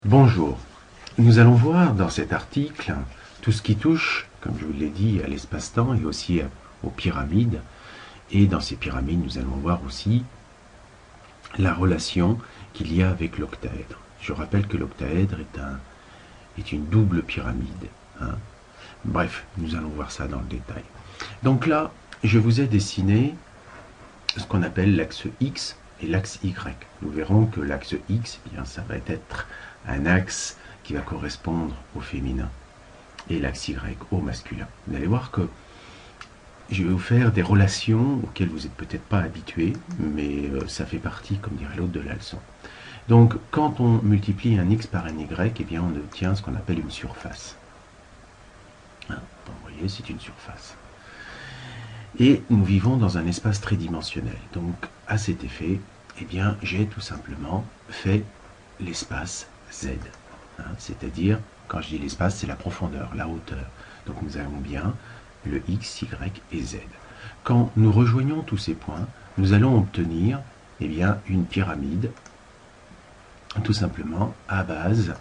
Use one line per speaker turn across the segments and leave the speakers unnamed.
Bonjour, nous allons voir dans cet article tout ce qui touche, comme je vous l'ai dit, à l'espace-temps et aussi aux pyramides. Et dans ces pyramides, nous allons voir aussi la relation qu'il y a avec l'octaèdre. Je rappelle que l'octaèdre est une double pyramide. Bref, nous allons voir ça dans le détail. Donc là, je vous ai dessiné ce qu'on appelle l'axe X et l'axe Y. Nous verrons que l'axe X, eh bien, ça va être un axe qui va correspondre au féminin et l'axe Y au masculin. Vous allez voir que je vais vous faire des relations auxquelles vous n'êtes peut-être pas habitués, mais ça fait partie, comme dirait l'autre, de la leçon. Donc, quand on multiplie un X par un Y, eh bien, on obtient ce qu'on appelle une surface. Donc, vous voyez, c'est une surface. Et nous vivons dans un espace tridimensionnel. Donc, à cet effet, eh bien, j'ai tout simplement fait l'espace Z. C'est-à-dire, quand je dis l'espace, c'est la profondeur, la hauteur. Donc, nous avons bien le X, Y et Z. Quand nous rejoignons tous ces points, nous allons obtenir eh bien, une pyramide, tout simplement à base,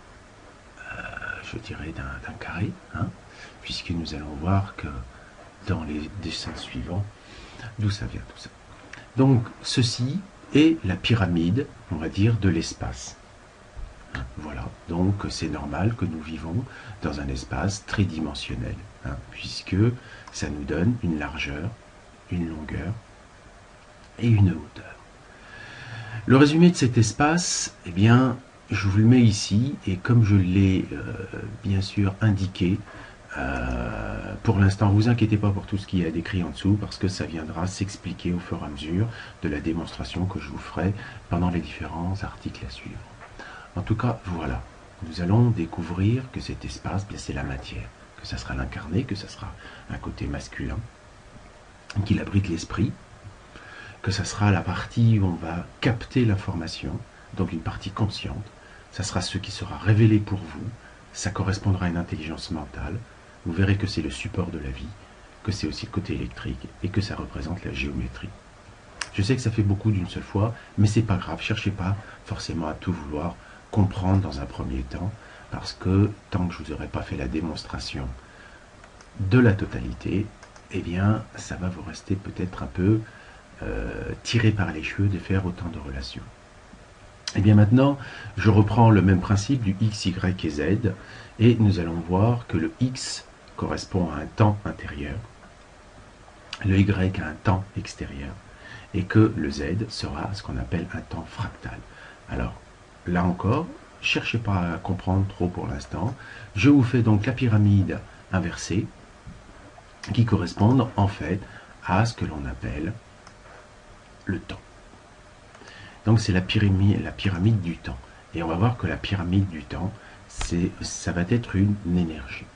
je dirais, d'un carré, puisque nous allons voir que dans les dessins suivants, d'où ça vient tout ça. Donc, ceci est la pyramide, on va dire, de l'espace. Voilà, donc c'est normal que nous vivons dans un espace tridimensionnel, puisque ça nous donne une largeur, une longueur et une hauteur. Le résumé de cet espace, eh bien, je vous le mets ici, et comme je l'ai bien sûr indiqué, pour l'instant, vous inquiétez pas pour tout ce qui est décrit en dessous, parce que ça viendra s'expliquer au fur et à mesure de la démonstration que je vous ferai pendant les différents articles à suivre. En tout cas, voilà, nous allons découvrir que cet espace, bien c'est la matière, que ça sera l'incarné, que ça sera un côté masculin, qu'il abrite l'esprit, que ça sera la partie où on va capter l'information, donc une partie consciente, ça sera ce qui sera révélé pour vous, ça correspondra à une intelligence mentale, vous verrez que c'est le support de la vie, que c'est aussi le côté électrique et que ça représente la géométrie. Je sais que ça fait beaucoup d'une seule fois, mais c'est pas grave, cherchez pas forcément à tout vouloir comprendre dans un premier temps, parce que tant que je vous aurai pas fait la démonstration de la totalité, eh bien ça va vous rester peut-être un peu tiré par les cheveux de faire autant de relations. Et bien maintenant, je reprends le même principe du X, Y et Z, et nous allons voir que le X correspond à un temps intérieur, le Y à un temps extérieur, et que le Z sera ce qu'on appelle un temps fractal. Alors, là encore, cherchez pas à comprendre trop pour l'instant. Je vous fais donc la pyramide inversée, qui correspond en fait à ce que l'on appelle le temps. Donc c'est la pyramide du temps. Et on va voir que la pyramide du temps, ça va être une énergie.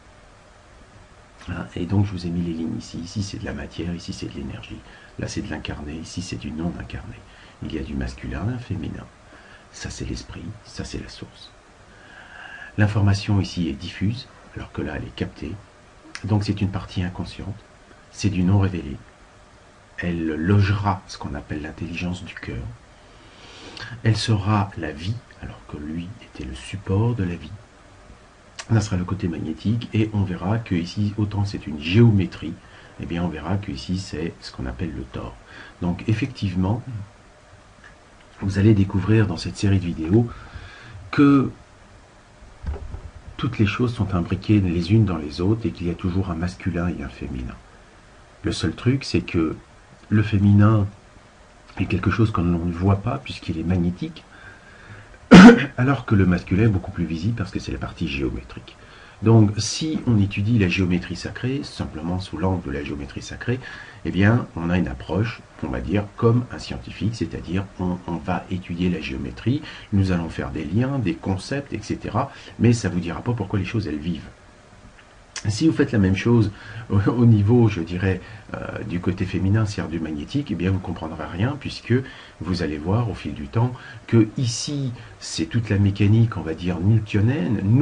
Et donc je vous ai mis les lignes ici. Ici c'est de la matière, ici c'est de l'énergie. Là c'est de l'incarné, ici c'est du non incarné. Il y a du masculin, un féminin. Ça c'est l'esprit, ça c'est la source. L'information ici est diffuse, alors que là elle est captée. Donc c'est une partie inconsciente. C'est du non révélé. Elle logera ce qu'on appelle l'intelligence du cœur. Elle sera la vie, alors que lui était le support de la vie. Là sera le côté magnétique, et on verra que ici, autant c'est une géométrie, eh bien on verra que ici c'est ce qu'on appelle le tore. Donc effectivement, vous allez découvrir dans cette série de vidéos que toutes les choses sont imbriquées les unes dans les autres et qu'il y a toujours un masculin et un féminin. Le seul truc, c'est que le féminin est quelque chose que l'on ne voit pas puisqu'il est magnétique, alors que le masculin est beaucoup plus visible parce que c'est la partie géométrique. Donc si on étudie la géométrie sacrée, simplement sous l'angle de la géométrie sacrée, eh bien on a une approche, on va dire, comme un scientifique, c'est-à-dire on va étudier la géométrie, nous allons faire des liens, des concepts, etc. Mais ça ne vous dira pas pourquoi les choses elles vivent. Si vous faites la même chose au niveau, je dirais, du côté féminin, c'est-à-dire du magnétique, eh bien vous ne comprendrez rien, puisque vous allez voir au fil du temps que ici, c'est toute la mécanique, on va dire, newtonienne,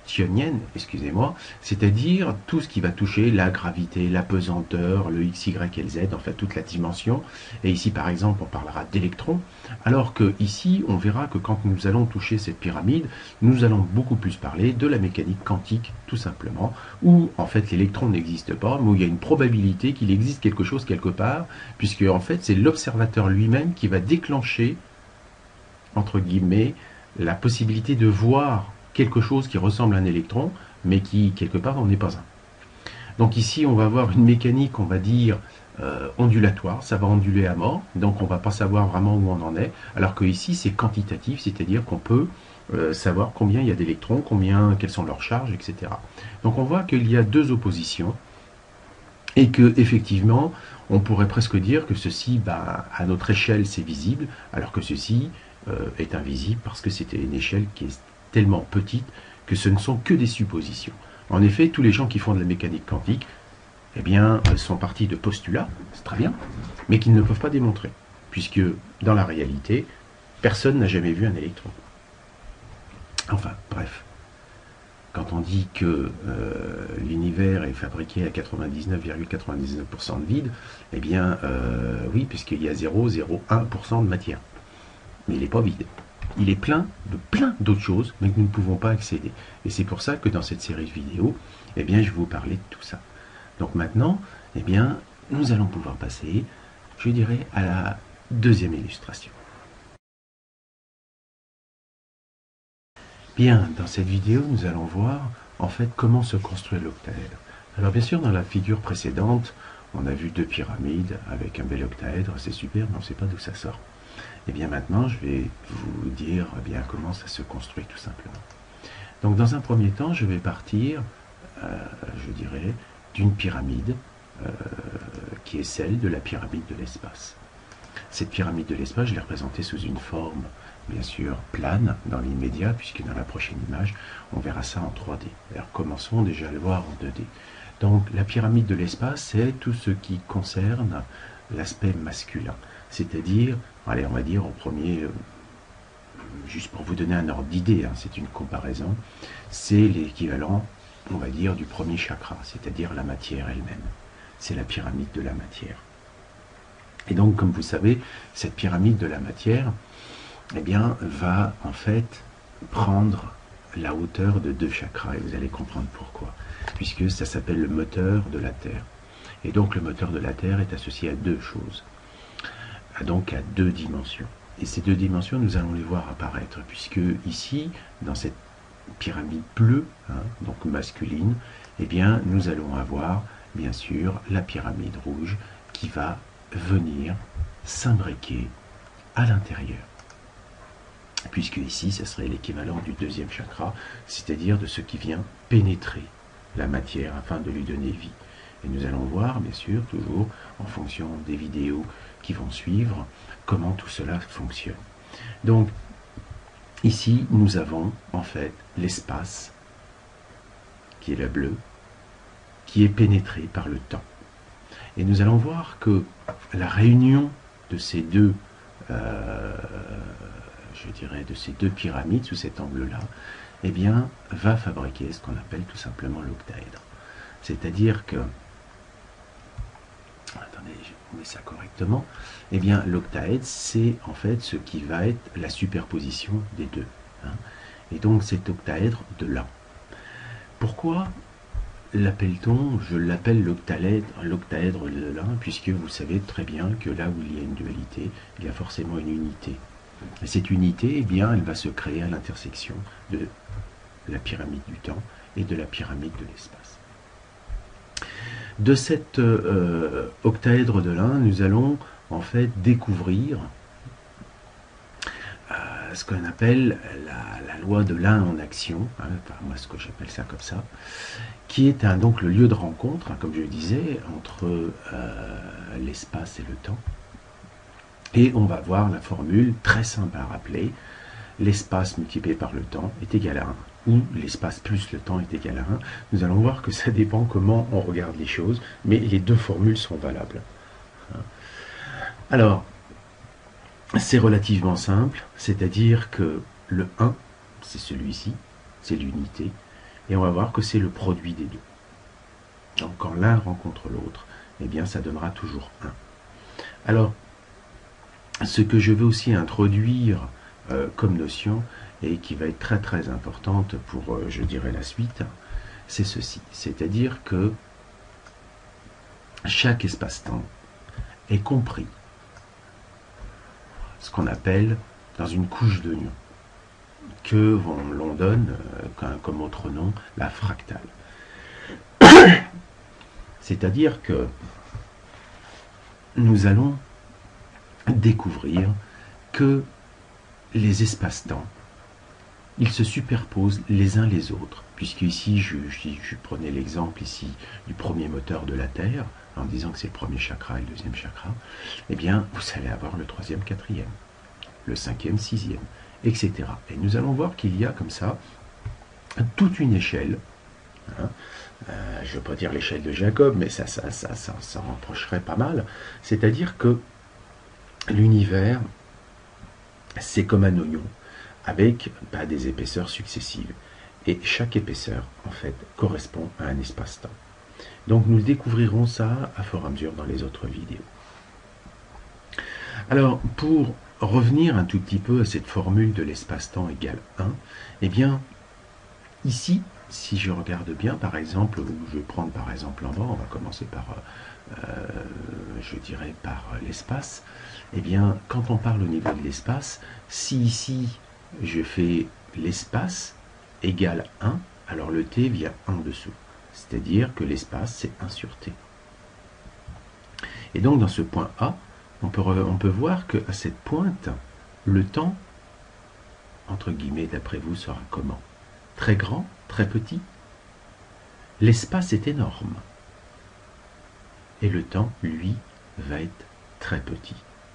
newtonienne, excusez-moi, c'est-à-dire tout ce qui va toucher la gravité, la pesanteur, le x, y et le z, enfin toute la dimension. Et ici, par exemple, on parlera d'électrons, alors que ici, on verra que quand nous allons toucher cette pyramide, nous allons beaucoup plus parler de la mécanique quantique, tout simplement, où en fait l'électron n'existe pas, mais où il y a une probabilité qu'il existe quelque chose quelque part, puisque en fait c'est l'observateur lui-même qui va déclencher, entre guillemets, la possibilité de voir quelque chose qui ressemble à un électron, mais qui, quelque part, n'en est pas un. Donc ici, on va avoir une mécanique, on va dire, ondulatoire, ça va onduler à mort, donc on ne va pas savoir vraiment où on en est, alors que ici, c'est quantitatif, c'est-à-dire qu'on peut savoir combien il y a d'électrons, quelles sont leurs charges, etc. Donc on voit qu'il y a deux oppositions, et que effectivement, on pourrait presque dire que ceci, à notre échelle, c'est visible, alors que ceci est invisible parce que c'est une échelle qui est tellement petite que ce ne sont que des suppositions. En effet, tous les gens qui font de la mécanique quantique, eh bien, sont partis de postulats, c'est très bien, mais qu'ils ne peuvent pas démontrer, puisque dans la réalité, personne n'a jamais vu un électron. Enfin, bref. Quand on dit que l'univers est fabriqué à 99,99% de vide, eh bien, oui, puisqu'il y a 0,01% de matière. Mais il n'est pas vide. Il est plein de plein d'autres choses, mais que nous ne pouvons pas accéder. Et c'est pour ça que dans cette série de vidéos, eh bien, je vais vous parler de tout ça. Donc maintenant, eh bien, nous allons pouvoir passer, je dirais, à la deuxième illustration. Bien, dans cette vidéo, nous allons voir en fait comment se construit l'octaèdre. Alors bien sûr, dans la figure précédente, on a vu deux pyramides avec un bel octaèdre, c'est super, mais on ne sait pas d'où ça sort. Et bien maintenant, je vais vous dire bien comment ça se construit tout simplement. Donc dans un premier temps, je vais partir, je dirais, d'une pyramide qui est celle de la pyramide de l'espace. Cette pyramide de l'espace, je l'ai représentée sous une forme, bien sûr, plane dans l'immédiat, puisque dans la prochaine image, on verra ça en 3D. Alors commençons déjà à le voir en 2D. Donc la pyramide de l'espace, c'est tout ce qui concerne l'aspect masculin. C'est-à-dire, allez, on va dire au premier, juste pour vous donner un ordre d'idée, hein, c'est une comparaison, c'est l'équivalent, on va dire, du premier chakra, c'est-à-dire la matière elle-même. C'est la pyramide de la matière. Et donc, comme vous savez, cette pyramide de la matière, eh bien, va en fait prendre la hauteur de deux chakras, et vous allez comprendre pourquoi. Puisque ça s'appelle le moteur de la Terre. Et donc, le moteur de la Terre est associé à deux choses. Donc, à deux dimensions. Et ces deux dimensions, nous allons les voir apparaître, puisque ici, dans cette pyramide bleue, hein, donc masculine, eh bien, nous allons avoir, bien sûr, la pyramide rouge qui va venir s'imbriquer à l'intérieur. Puisque ici, ce serait l'équivalent du deuxième chakra, c'est-à-dire de ce qui vient pénétrer la matière afin de lui donner vie. Et nous allons voir, bien sûr, toujours en fonction des vidéos qui vont suivre, comment tout cela fonctionne. Donc, ici, nous avons en fait l'espace, qui est le bleu, qui est pénétré par le temps. Et nous allons voir que la réunion de ces deux, je dirais, de ces deux pyramides sous cet angle-là, eh bien, va fabriquer ce qu'on appelle tout simplement l'octaèdre. C'est-à-dire que, attendez, je mets ça correctement, eh bien, l'octaèdre, c'est en fait ce qui va être la superposition des deux. Hein. Et donc, cet octaèdre de là. Pourquoi l'appelle-t-on, je l'appelle l'octaèdre de l'un, puisque vous savez très bien que là où il y a une dualité, il y a forcément une unité. Et cette unité, eh bien, elle va se créer à l'intersection de la pyramide du temps et de la pyramide de l'espace. De cet octaèdre de l'un, nous allons en fait découvrir ce qu'on appelle la loi de l'un en action, hein, moi ce que j'appelle ça comme ça, qui est donc le lieu de rencontre, hein, comme je le disais, entre l'espace et le temps. Et on va voir la formule très simple à rappeler, l'espace multiplié par le temps est égal à 1, ou l'espace plus le temps est égal à 1. Nous allons voir que ça dépend comment on regarde les choses, mais les deux formules sont valables. Alors, c'est relativement simple, c'est-à-dire que le 1, c'est celui-ci, c'est l'unité, et on va voir que c'est le produit des deux. Donc quand l'un rencontre l'autre, eh bien ça donnera toujours 1. Alors, ce que je veux aussi introduire comme notion, et qui va être très très importante pour, je dirais, la suite, c'est ceci. C'est-à-dire que chaque espace-temps est compris, ce qu'on appelle dans une couche de Lyon, que l'on donne comme autre nom la fractale. C'est-à-dire que nous allons découvrir que les espaces-temps, ils se superposent les uns les autres, puisque ici je prenais l'exemple ici du premier moteur de la Terre, en disant que c'est le premier chakra et le deuxième chakra, eh bien vous allez avoir le troisième, quatrième, le cinquième, sixième, etc. Et nous allons voir qu'il y a comme ça toute une échelle, hein, je ne veux pas dire l'échelle de Jacob, mais ça rapprocherait pas mal, c'est-à-dire que l'univers, c'est comme un oignon, avec des épaisseurs successives. Et chaque épaisseur, en fait, correspond à un espace-temps. Donc nous découvrirons ça à fur et à mesure dans les autres vidéos. Alors, pour revenir un tout petit peu à cette formule de l'espace-temps égale 1, eh bien, ici, si je regarde bien, par exemple, ou je vais prendre par exemple en bas, on va commencer par, je dirais, par l'espace, eh bien, quand on parle au niveau de l'espace, si ici, je fais l'espace égale 1, alors le t vient en dessous. C'est-à-dire que l'espace, c'est 1 sur t. Et donc, dans ce point A, on peut voir qu'à cette pointe, le temps, entre guillemets, d'après vous, sera comment? Très grand, très petit? L'espace est énorme. Et le temps, lui, va être très petit.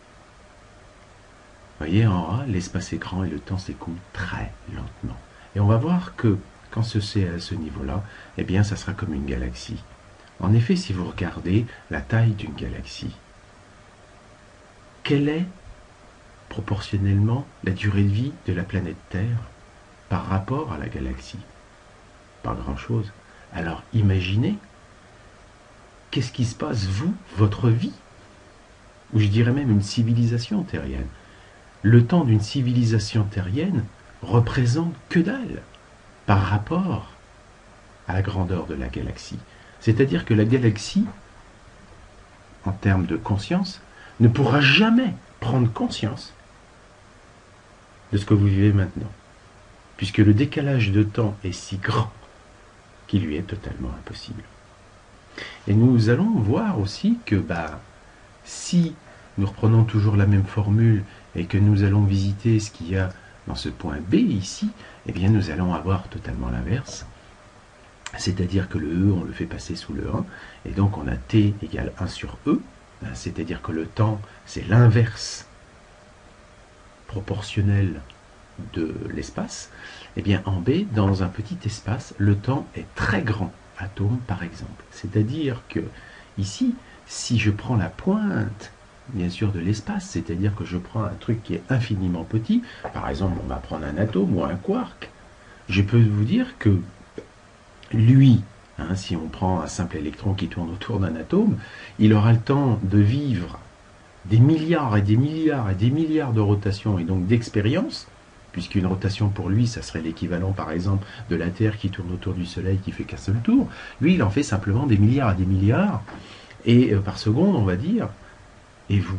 Vous voyez, en A, l'espace est grand et le temps s'écoule très lentement. Et on va voir que quand c'est à ce niveau-là, eh bien, ça sera comme une galaxie. En effet, si vous regardez la taille d'une galaxie, quelle est proportionnellement la durée de vie de la planète Terre par rapport à la galaxie? Pas grand-chose. Alors imaginez, qu'est-ce qui se passe, vous, votre vie, ou je dirais même une civilisation terrienne. Le temps d'une civilisation terrienne représente que dalle par rapport à la grandeur de la galaxie. C'est-à-dire que la galaxie, en termes de conscience, ne pourra jamais prendre conscience de ce que vous vivez maintenant, puisque le décalage de temps est si grand qu'il lui est totalement impossible. Et nous allons voir aussi que si nous reprenons toujours la même formule et que nous allons visiter ce qu'il y a dans ce point B ici, eh bien nous allons avoir totalement l'inverse. C'est-à-dire que le E, on le fait passer sous le 1, et donc on a T égale 1 sur E, c'est-à-dire que le temps, c'est l'inverse proportionnel de l'espace. Eh bien en B, dans un petit espace, le temps est très grand, atome par exemple. C'est-à-dire que ici, si je prends la pointe, bien sûr, de l'espace, c'est-à-dire que je prends un truc qui est infiniment petit, par exemple, on va prendre un atome ou un quark, je peux vous dire que lui, si on prend un simple électron qui tourne autour d'un atome, il aura le temps de vivre des milliards et des milliards et des milliards de rotations et donc d'expériences, puisqu'une rotation pour lui, ça serait l'équivalent par exemple de la Terre qui tourne autour du Soleil qui fait qu'un seul tour. Lui, il en fait simplement des milliards et des milliards, et par seconde, on va dire, et vous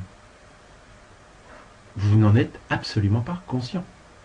n'en êtes absolument pas conscient.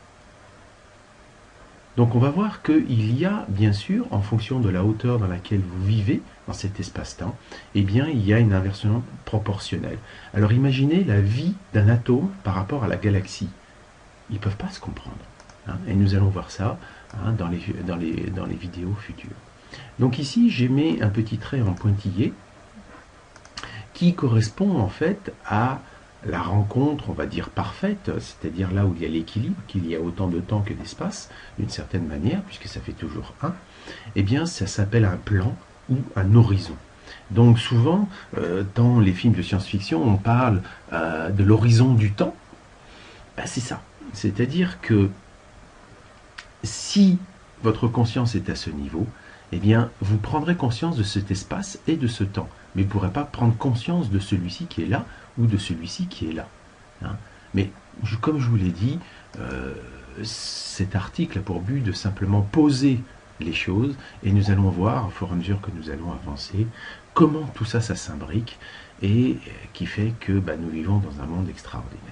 Donc on va voir qu'il y a, bien sûr, en fonction de la hauteur dans laquelle vous vivez, dans cet espace-temps, eh bien, il y a une inversion proportionnelle. Alors imaginez la vie d'un atome par rapport à la galaxie. Ils ne peuvent pas se comprendre. Et nous allons voir ça dans les vidéos futures. Donc ici, j'ai mis un petit trait en pointillé qui correspond en fait à la rencontre, on va dire, parfaite, c'est-à-dire là où il y a l'équilibre, qu'il y a autant de temps que d'espace, d'une certaine manière, puisque ça fait toujours 1, eh bien ça s'appelle un plan ou un horizon. Donc souvent, dans les films de science-fiction, on parle de l'horizon du temps. C'est ça. C'est-à-dire que si votre conscience est à ce niveau, eh bien, vous prendrez conscience de cet espace et de ce temps. Mais vous ne pourrez pas prendre conscience de celui-ci qui est là ou de celui-ci qui est là. Hein. Mais comme je vous l'ai dit, cet article a pour but de simplement poser les choses et nous allons voir, au fur et à mesure que nous allons avancer, comment tout ça, ça s'imbrique et qui fait que nous vivons dans un monde extraordinaire.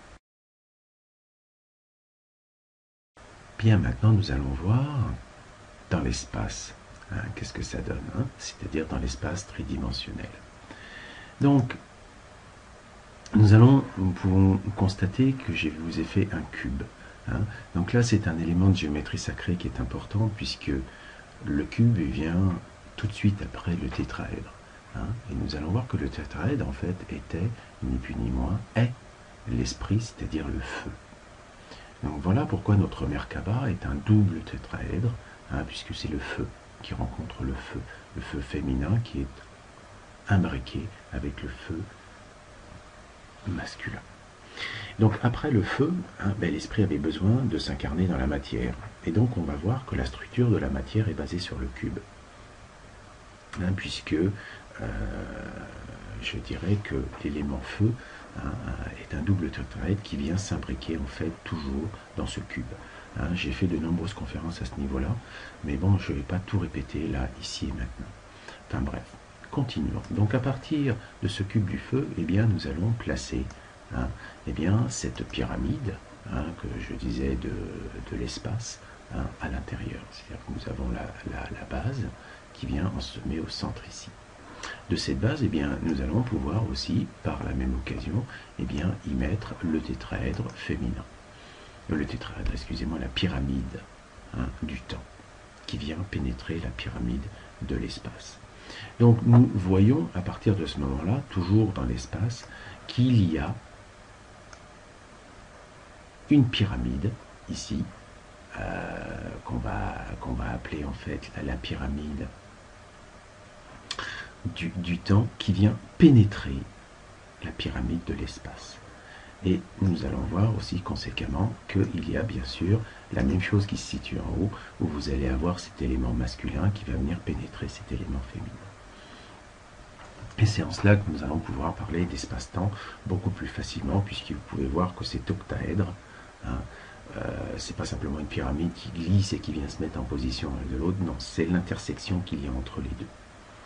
Bien, maintenant nous allons voir dans l'espace. Hein, qu'est-ce que ça donne, hein, c'est-à-dire dans l'espace tridimensionnel. Donc, nous pouvons constater que je vous ai fait un cube. Hein. Donc là, c'est un élément de géométrie sacrée qui est important, puisque le cube vient tout de suite après le tétraèdre. Hein. Et nous allons voir que le tétraèdre, en fait, était, ni plus ni moins, est l'esprit, c'est-à-dire le feu. Donc voilà pourquoi notre Merkaba est un double tétraèdre, hein, puisque c'est le feu qui rencontre le feu féminin qui est imbriqué avec le feu masculin. Donc après le feu, hein, l'esprit avait besoin de s'incarner dans la matière. Et donc on va voir que la structure de la matière est basée sur le cube. Hein, puisque je dirais que l'élément feu, hein, est un double tétraèdre qui vient s'imbriquer en fait toujours dans ce cube. Hein, j'ai fait de nombreuses conférences à ce niveau-là, mais bon, je ne vais pas tout répéter là, ici et maintenant. Enfin bref, continuons. Donc à partir de ce cube du feu, eh bien, nous allons placer cette pyramide, hein, que je disais de l'espace, hein, à l'intérieur. C'est-à-dire que nous avons la base qui vient se met au centre ici. De cette base, eh bien, nous allons pouvoir aussi, par la même occasion, eh bien, y mettre le tétraèdre féminin. Le tétraèdre, excusez-moi, la pyramide, hein, du temps, qui vient pénétrer la pyramide de l'espace. Donc nous voyons à partir de ce moment-là, toujours dans l'espace, qu'il y a une pyramide ici, qu'on va appeler en fait la pyramide du temps, qui vient pénétrer la pyramide de l'espace. Et nous allons voir aussi conséquemment qu'il y a bien sûr la même chose qui se situe en haut, où vous allez avoir cet élément masculin qui va venir pénétrer cet élément féminin. Et c'est en cela que nous allons pouvoir parler d'espace-temps beaucoup plus facilement, puisque vous pouvez voir que cet octaèdre, hein, c'est pas simplement une pyramide qui glisse et qui vient se mettre en position l'un de l'autre, non, c'est l'intersection qu'il y a entre les deux.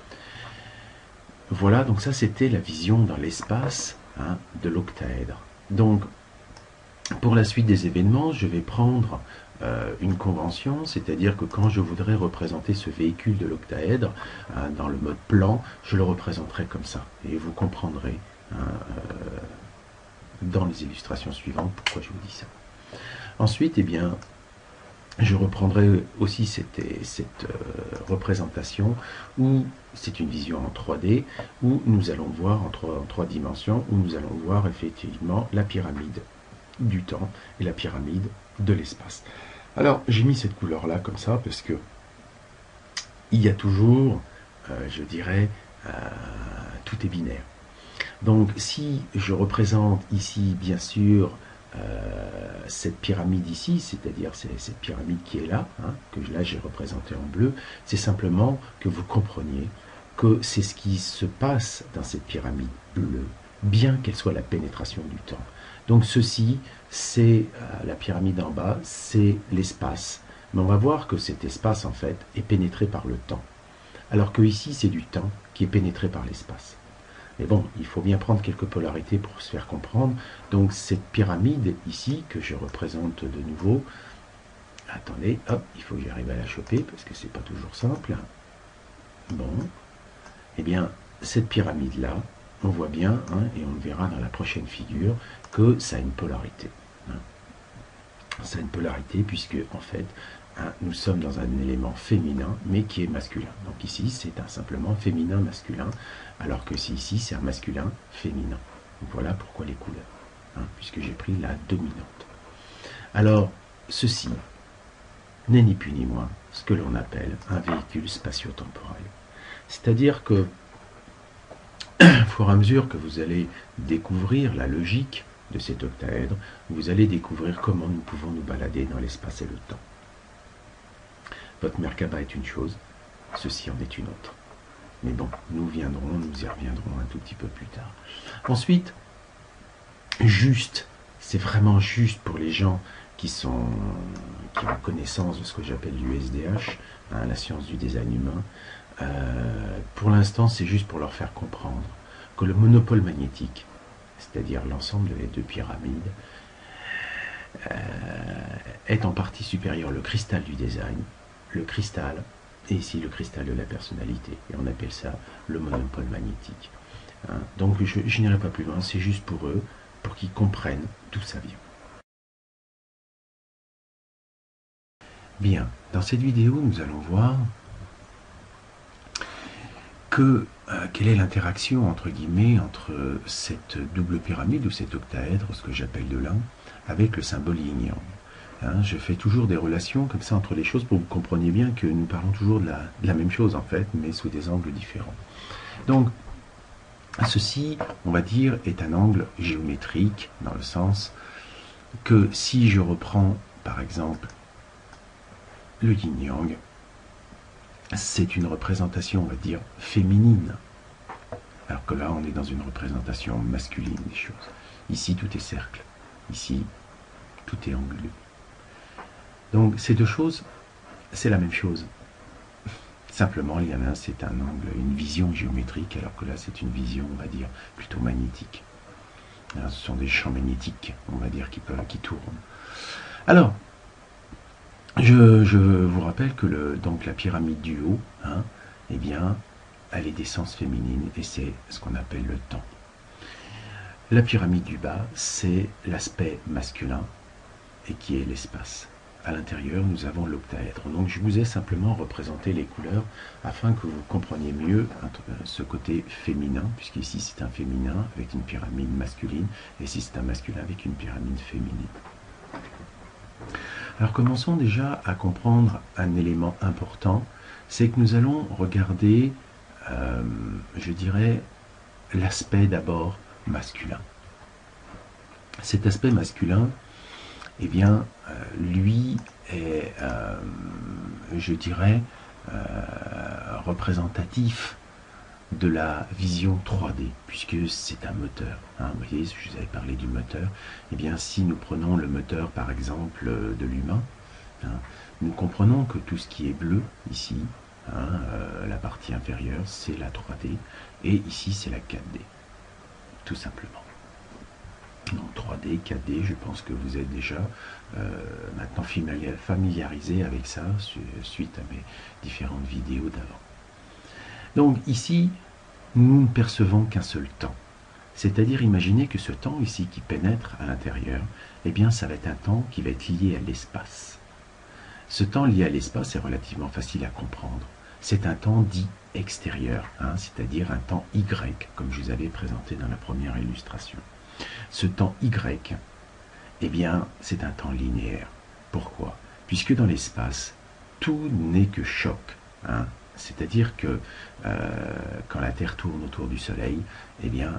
Voilà, donc ça c'était la vision dans l'espace, hein, de l'octaèdre. Donc, pour la suite des événements, je vais prendre une convention, c'est-à-dire que quand je voudrais représenter ce véhicule de l'octaèdre, hein, dans le mode plan, je le représenterai comme ça. Et vous comprendrez, hein, dans les illustrations suivantes pourquoi je vous dis ça. Ensuite, eh bien, je reprendrai aussi cette représentation où c'est une vision en 3D, où nous allons voir en trois dimensions, où nous allons voir effectivement la pyramide du temps et la pyramide de l'espace. Alors j'ai mis cette couleur là comme ça parce que il y a toujours, je dirais, tout est binaire. Donc si je représente ici bien sûr cette pyramide ici, c'est-à-dire cette pyramide qui est là, hein, que là j'ai représenté en bleu, c'est simplement que vous compreniez que c'est ce qui se passe dans cette pyramide bleue, bien qu'elle soit la pénétration du temps. Donc ceci, c'est la pyramide en bas, c'est l'espace. Mais on va voir que cet espace, en fait, est pénétré par le temps. Alors que ici, c'est du temps qui est pénétré par l'espace. Mais bon, il faut bien prendre quelques polarités pour se faire comprendre. Donc cette pyramide ici, que je représente de nouveau, attendez, hop, il faut que j'arrive à la choper, parce que c'est pas toujours simple. Bon, eh bien, cette pyramide-là, on voit bien, hein, et on le verra dans la prochaine figure, que ça a une polarité. Hein. Ça a une polarité puisque, en fait, hein, nous sommes dans un élément féminin, mais qui est masculin. Donc ici, c'est simplement féminin-masculin, alors que ici, c'est un masculin-féminin. Voilà pourquoi les couleurs, hein, puisque j'ai pris la dominante. Alors, ceci n'est ni plus ni moins ce que l'on appelle un véhicule spatio-temporel. C'est-à-dire que, au fur et à mesure que vous allez découvrir la logique de cet octaèdre, vous allez découvrir comment nous pouvons nous balader dans l'espace et le temps. Votre Merkaba est une chose, ceci en est une autre. Mais bon, nous y reviendrons un tout petit peu plus tard. Ensuite, juste, c'est vraiment juste pour les gens qui ont connaissance de ce que j'appelle l'USDH, hein, la science du design humain. Pour l'instant, c'est juste pour leur faire comprendre que le monopôle magnétique, c'est-à-dire l'ensemble des deux pyramides, est en partie supérieur le cristal du design, le cristal, et ici le cristal de la personnalité, et on appelle ça le monopôle magnétique. Hein. Donc je n'irai pas plus loin, c'est juste pour eux, pour qu'ils comprennent d'où ça vient. Bien, dans cette vidéo, nous allons voir quelle est l'interaction, entre guillemets, entre cette double pyramide ou cet octaèdre, ce que j'appelle de l'un, avec le symbole yin-yang. Hein, je fais toujours des relations comme ça entre les choses pour que vous compreniez bien que nous parlons toujours de la même chose en fait, mais sous des angles différents. Donc, ceci, on va dire, est un angle géométrique dans le sens que si je reprends par exemple le yin-yang, c'est une représentation, on va dire, féminine. Alors que là, on est dans une représentation masculine des choses. Ici, tout est cercle. Ici, tout est anguleux. Donc, ces deux choses, c'est la même chose. Simplement, il y en a un, c'est un angle, une vision géométrique, alors que là, c'est une vision, on va dire, plutôt magnétique. Alors, ce sont des champs magnétiques, on va dire, qui tournent. Alors, je vous rappelle que donc la pyramide du haut, hein, eh bien, elle est d'essence féminine et c'est ce qu'on appelle le temps. La pyramide du bas, c'est l'aspect masculin et qui est l'espace. À l'intérieur, nous avons l'octaèdre. Donc, je vous ai simplement représenté les couleurs afin que vous compreniez mieux ce côté féminin, puisqu'ici c'est un féminin avec une pyramide masculine et ici c'est un masculin avec une pyramide féminine. Alors commençons déjà à comprendre un élément important, c'est que nous allons regarder, je dirais, l'aspect d'abord masculin. Cet aspect masculin, eh bien, lui est, je dirais, représentatif de la vision 3D, puisque c'est un moteur. Hein, vous voyez, je vous avais parlé du moteur. Eh bien, si nous prenons le moteur, par exemple, de l'humain, hein, nous comprenons que tout ce qui est bleu, ici, hein, la partie inférieure, c'est la 3D, et ici, c'est la 4D, tout simplement. Donc 3D, 4D, je pense que vous êtes déjà maintenant familiarisé avec ça, suite à mes différentes vidéos d'avant. Donc ici, nous ne percevons qu'un seul temps. C'est-à-dire, imaginez que ce temps ici qui pénètre à l'intérieur, eh bien ça va être un temps qui va être lié à l'espace. Ce temps lié à l'espace est relativement facile à comprendre. C'est un temps dit extérieur, hein, c'est-à-dire un temps Y, comme je vous avais présenté dans la première illustration. Ce temps Y, eh bien, c'est un temps linéaire. Pourquoi? Puisque dans l'espace, tout n'est que choc, hein. C'est-à-dire que quand la Terre tourne autour du Soleil, eh bien,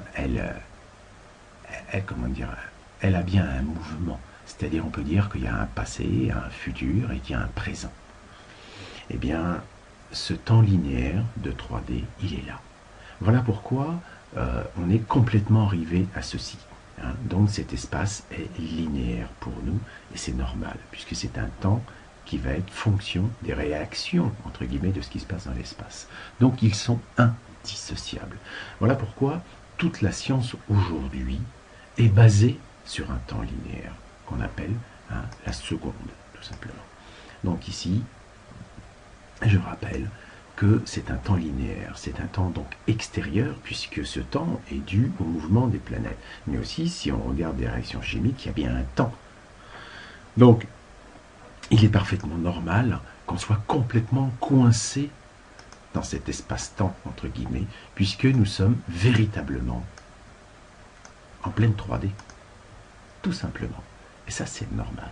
comment dire, elle a bien un mouvement. C'est-à-dire, on peut dire qu'il y a un passé, un futur et qu'il y a un présent. Eh bien, ce temps linéaire de 3D, il est là. Voilà pourquoi on est complètement arrivé à ceci. Hein. Donc, cet espace est linéaire pour nous et c'est normal, puisque c'est un temps qui va être fonction des réactions, entre guillemets, de ce qui se passe dans l'espace. Donc, ils sont indissociables. Voilà pourquoi toute la science aujourd'hui est basée sur un temps linéaire, qu'on appelle la seconde, tout simplement. Donc ici, je rappelle que c'est un temps linéaire, c'est un temps donc extérieur, puisque ce temps est dû au mouvement des planètes. Mais aussi, si on regarde des réactions chimiques, il y a bien un temps. Donc, il est parfaitement normal qu'on soit complètement coincé dans cet espace-temps, entre guillemets, puisque nous sommes véritablement en pleine 3D. Tout simplement. Et ça, c'est normal.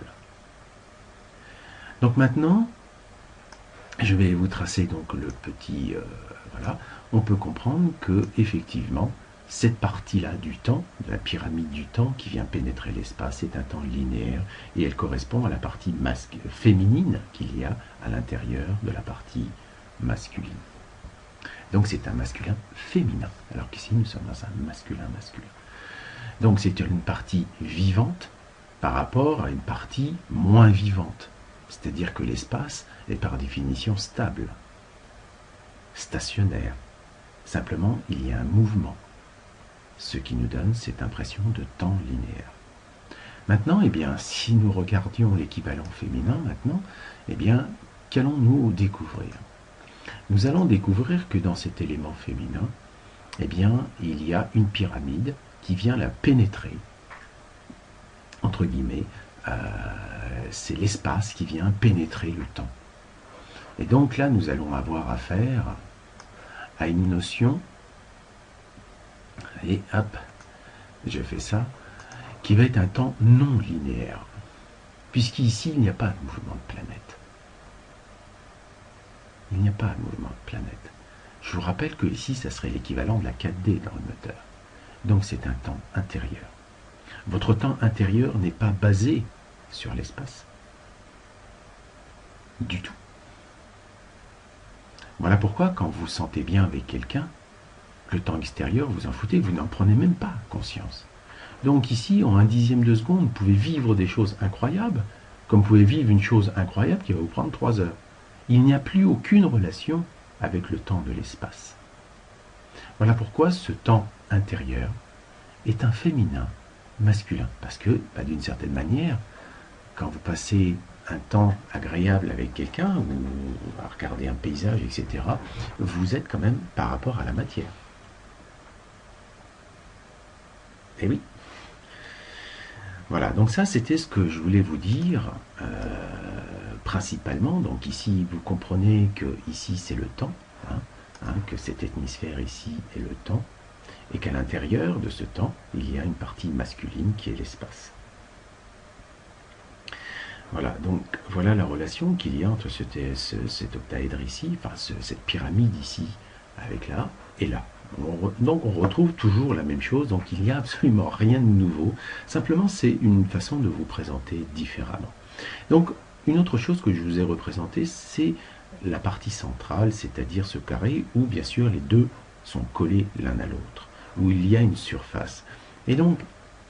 Donc maintenant, je vais vous tracer donc le petit... voilà. On peut comprendre que, effectivement, cette partie-là du temps, de la pyramide du temps qui vient pénétrer l'espace, est un temps linéaire et elle correspond à la partie féminine qu'il y a à l'intérieur de la partie masculine. Donc c'est un masculin féminin, alors qu'ici nous sommes dans un masculin masculin. Donc c'est une partie vivante par rapport à une partie moins vivante. C'est-à-dire que l'espace est par définition stable, stationnaire. Simplement, il y a un mouvement, ce qui nous donne cette impression de temps linéaire. Maintenant, eh bien, si nous regardions l'équivalent féminin maintenant, eh bien, qu'allons-nous découvrir? Nous allons découvrir que dans cet élément féminin, eh bien, il y a une pyramide qui vient la pénétrer, entre guillemets, c'est l'espace qui vient pénétrer le temps. Et donc là, nous allons avoir affaire à une notion, et hop, je fais ça, qui va être un temps non linéaire, puisqu'ici, il n'y a pas de mouvement de planète. Il n'y a pas de mouvement de planète. Je vous rappelle que ici, ça serait l'équivalent de la 4D dans le moteur. Donc c'est un temps intérieur. Votre temps intérieur n'est pas basé sur l'espace. Du tout. Voilà pourquoi, quand vous vous sentez bien avec quelqu'un, le temps extérieur, vous en foutez, vous n'en prenez même pas conscience. Donc ici, en un dixième de seconde, vous pouvez vivre des choses incroyables, comme vous pouvez vivre une chose incroyable qui va vous prendre 3 heures. Il n'y a plus aucune relation avec le temps de l'espace. Voilà pourquoi ce temps intérieur est un féminin masculin. Parce que, d'une certaine manière, quand vous passez un temps agréable avec quelqu'un, ou à regarder un paysage, etc., vous êtes quand même par rapport à la matière. Et oui. Voilà, donc ça c'était ce que je voulais vous dire, principalement. Donc ici, vous comprenez que ici c'est le temps, que cet hémisphère ici est le temps, et qu'à l'intérieur de ce temps, il y a une partie masculine qui est l'espace. Voilà, donc voilà la relation qu'il y a entre cet octaèdre ici, enfin cette pyramide ici, avec là et là. Donc on retrouve toujours la même chose, donc il n'y a absolument rien de nouveau, simplement c'est une façon de vous présenter différemment. Donc une autre chose que je vous ai représentée, c'est la partie centrale, c'est-à-dire ce carré où bien sûr les deux sont collés l'un à l'autre, où il y a une surface. Et donc,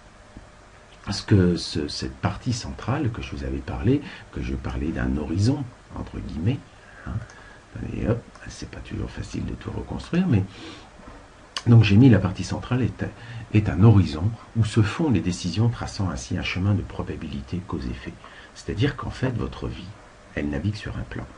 cette partie centrale que je vous avais parlé, que je parlais d'un horizon, entre guillemets, et hop, c'est pas toujours facile de tout reconstruire, mais donc j'ai mis la partie centrale est un horizon où se font les décisions traçant ainsi un chemin de probabilité cause-effet. C'est-à-dire qu'en fait, votre vie, elle navigue sur un plan.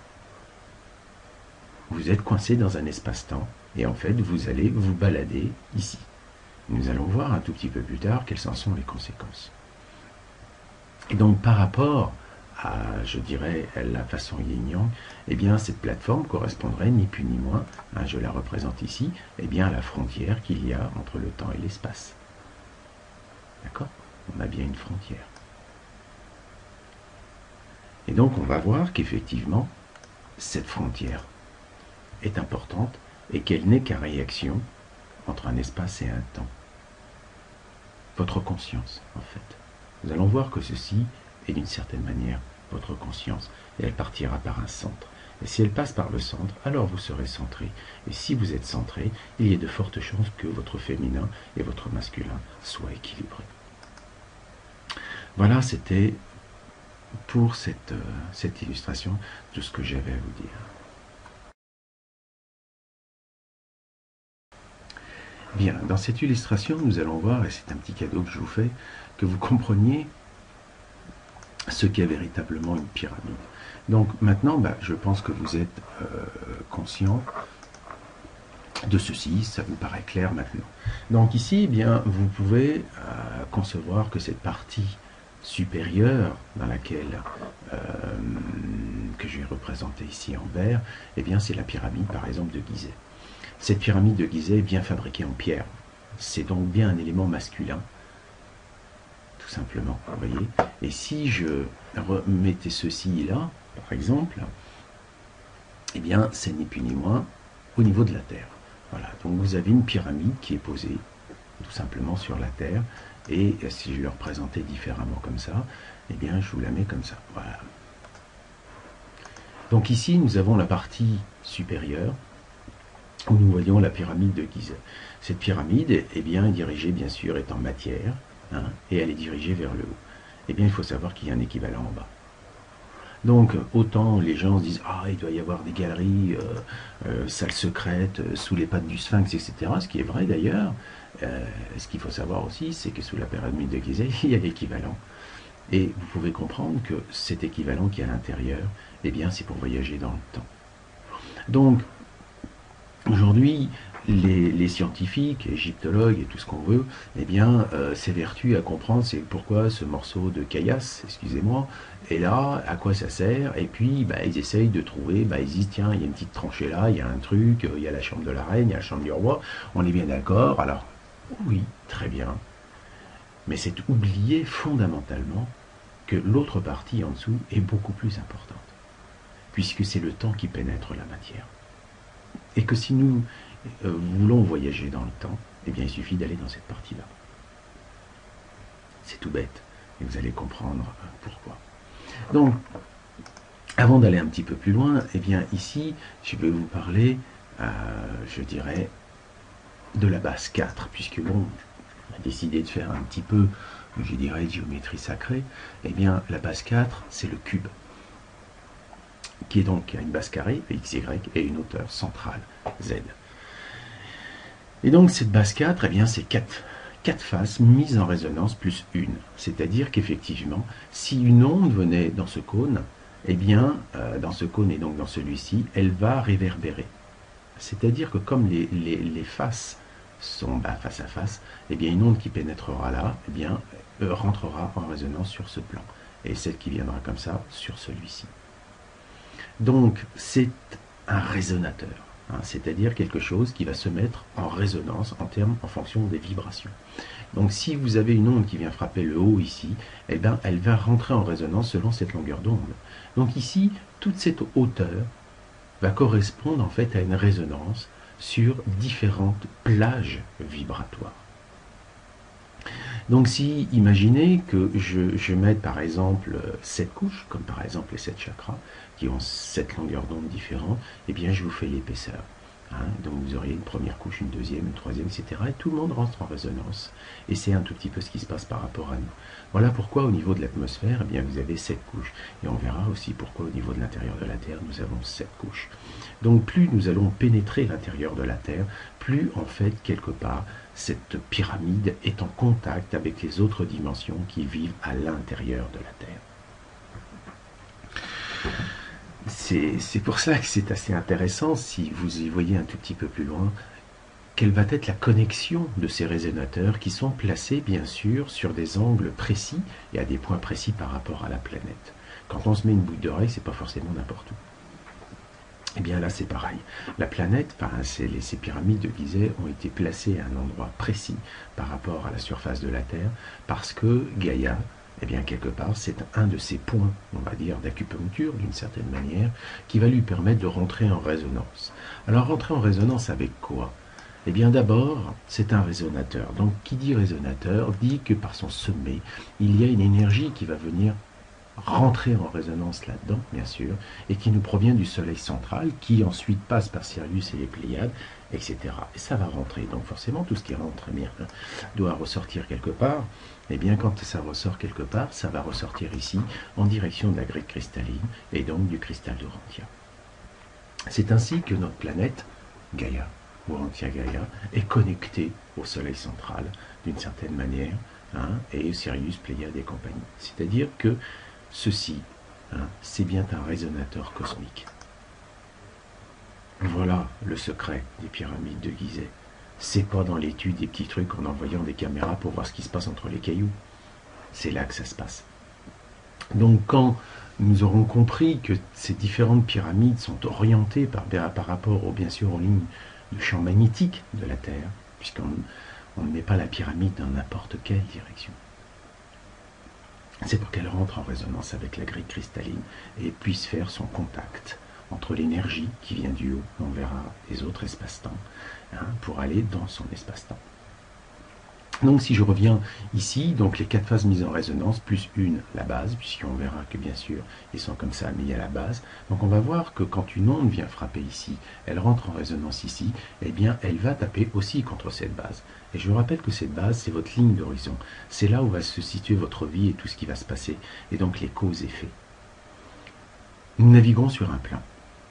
Vous êtes coincé dans un espace-temps et en fait, vous allez vous balader ici. Nous allons voir un tout petit peu plus tard quelles en sont les conséquences. Et donc par rapport à, je dirais, la façon yin-yang, eh bien cette plateforme correspondrait ni plus ni moins, je la représente ici, eh bien à la frontière qu'il y a entre le temps et l'espace. D'accord? On a bien une frontière. Et donc on va voir qu'effectivement, cette frontière est importante et qu'elle n'est qu'à réaction entre un espace et un temps. Votre conscience, en fait. Nous allons voir que ceci est d'une certaine manière votre conscience, et elle partira par un centre. Et si elle passe par le centre, alors vous serez centré. Et si vous êtes centré, il y a de fortes chances que votre féminin et votre masculin soient équilibrés. Voilà, c'était pour cette illustration de ce que j'avais à vous dire. Bien, dans cette illustration, nous allons voir, et c'est un petit cadeau que je vous fais, que vous compreniez ce qu'est véritablement une pyramide. Donc maintenant, je pense que vous êtes conscient de ceci, ça vous paraît clair maintenant. Donc ici, eh bien, vous pouvez concevoir que cette partie supérieure dans laquelle que je vais représenter ici en vert, eh bien c'est la pyramide par exemple de Gizeh. Cette pyramide de Gizeh est bien fabriquée en pierre. C'est donc bien un élément masculin, tout simplement, vous voyez. Et si je remettais ceci là, par exemple, eh bien c'est ni plus ni moins au niveau de la Terre. Voilà, donc vous avez une pyramide qui est posée tout simplement sur la Terre, et si je le représentais différemment comme ça, eh bien je vous la mets comme ça. Voilà. Donc ici, nous avons la partie supérieure, où nous voyons la pyramide de Gizeh. Cette pyramide eh bien, est dirigée, bien sûr, est en matière, hein, et elle est dirigée vers le haut. Eh bien, il faut savoir qu'il y a un équivalent en bas. Donc, autant les gens se disent « Ah, il doit y avoir des galeries, salles secrètes, sous les pattes du sphinx, etc. » Ce qui est vrai d'ailleurs. Ce qu'il faut savoir aussi, c'est que sous la pyramide de Gizeh, il y a l'équivalent. Et vous pouvez comprendre que cet équivalent qui est à l'intérieur, eh bien, c'est pour voyager dans le temps. Donc, aujourd'hui, les scientifiques, égyptologues et tout ce qu'on veut, eh bien, s'évertuent à comprendre c'est pourquoi ce morceau de caillasse, excusez-moi, est là, à quoi ça sert, et puis bah, ils essayent de trouver, bah, ils disent tiens, il y a une petite tranchée là, il y a un truc, il y a la chambre de la reine, il y a la chambre du roi, on est bien d'accord, alors oui, très bien, mais c'est oublier fondamentalement que l'autre partie en dessous est beaucoup plus importante, puisque c'est le temps qui pénètre la matière. Et que si nous voulons voyager dans le temps, eh bien il suffit d'aller dans cette partie-là. C'est tout bête, et vous allez comprendre pourquoi. Donc, avant d'aller un petit peu plus loin, eh bien ici, je vais vous parler, je dirais, de la base 4, puisque bon, on a décidé de faire un petit peu, je dirais, de géométrie sacrée. Eh bien, la base 4, c'est le cube, qui est donc une base carrée, XY, et une hauteur centrale, Z. Et donc, cette base 4, eh bien, c'est 4 faces mises en résonance plus une. C'est-à-dire qu'effectivement, si une onde venait dans ce cône, eh bien, dans ce cône et donc dans celui-ci, elle va réverbérer. C'est-à-dire que comme les faces sont face à face, eh bien, une onde qui pénétrera là, eh bien, rentrera en résonance sur ce plan. Et celle qui viendra comme ça, sur celui-ci. Donc, c'est un résonateur. C'est-à-dire quelque chose qui va se mettre en résonance en fonction des vibrations. Donc si vous avez une onde qui vient frapper le haut ici, eh bien, elle va rentrer en résonance selon cette longueur d'onde. Donc ici, toute cette hauteur va correspondre en fait à une résonance sur différentes plages vibratoires. Donc si, imaginez que je mette par exemple 7 couches, comme par exemple les 7 chakras, qui ont 7 longueurs d'onde différentes, eh bien je vous fais l'épaisseur. Donc vous auriez une première couche, une deuxième, une troisième, etc. Et tout le monde rentre en résonance. Et c'est un tout petit peu ce qui se passe par rapport à nous. Voilà pourquoi au niveau de l'atmosphère, eh bien vous avez 7 couches. Et on verra aussi pourquoi au niveau de l'intérieur de la Terre, nous avons 7 couches. Donc plus nous allons pénétrer l'intérieur de la Terre, plus en fait, quelque part, cette pyramide est en contact avec les autres dimensions qui vivent à l'intérieur de la Terre. C'est pour ça que c'est assez intéressant, si vous y voyez un tout petit peu plus loin, quelle va être la connexion de ces résonateurs qui sont placés, bien sûr, sur des angles précis et à des points précis par rapport à la planète. Quand on se met une boucle d'oreille, c'est pas forcément n'importe où. Et bien là, c'est pareil. La planète, ces pyramides de Gizeh ont été placées à un endroit précis par rapport à la surface de la Terre, parce que Gaïa, eh bien, quelque part, c'est un de ces points, on va dire, d'acupuncture, d'une certaine manière, qui va lui permettre de rentrer en résonance. Alors, rentrer en résonance avec quoi? Eh bien, d'abord, c'est un résonateur. Donc, qui dit résonateur, dit que par son sommet, il y a une énergie qui va venir rentrer en résonance là-dedans, bien sûr, et qui nous provient du Soleil central, qui ensuite passe par Sirius et les Pléiades, etc. Et ça va rentrer. Donc forcément, tout ce qui rentre eh bien, doit ressortir quelque part. Et bien, quand ça ressort quelque part, ça va ressortir ici, en direction de la grille cristalline, et donc du cristal d'Orantia. C'est ainsi que notre planète, Gaïa, Orantia Gaïa, est connectée au Soleil central, d'une certaine manière, et Sirius, Pléiades et compagnie. C'est-à-dire que ceci, c'est bien un résonateur cosmique. Voilà le secret des pyramides de Gizeh. C'est pas dans l'étude des petits trucs en envoyant des caméras pour voir ce qui se passe entre les cailloux. C'est là que ça se passe. Donc quand nous aurons compris que ces différentes pyramides sont orientées par rapport, bien sûr, aux lignes de champ magnétique de la Terre, puisqu'on ne met pas la pyramide dans n'importe quelle direction. C'est pour qu'elle rentre en résonance avec la grille cristalline et puisse faire son contact entre contre l'énergie qui vient du haut, on verra les autres espaces-temps, hein, pour aller dans son espace-temps. Donc si je reviens ici, donc les 4 phases mises en résonance, plus une, la base, puisqu'on verra que bien sûr, ils sont comme ça, mais il y a la base. Donc on va voir que quand une onde vient frapper ici, elle rentre en résonance ici, eh bien elle va taper aussi contre cette base. Et je vous rappelle que cette base, c'est votre ligne d'horizon. C'est là où va se situer votre vie et tout ce qui va se passer. Et donc les causes-effets. Nous naviguons sur un plan.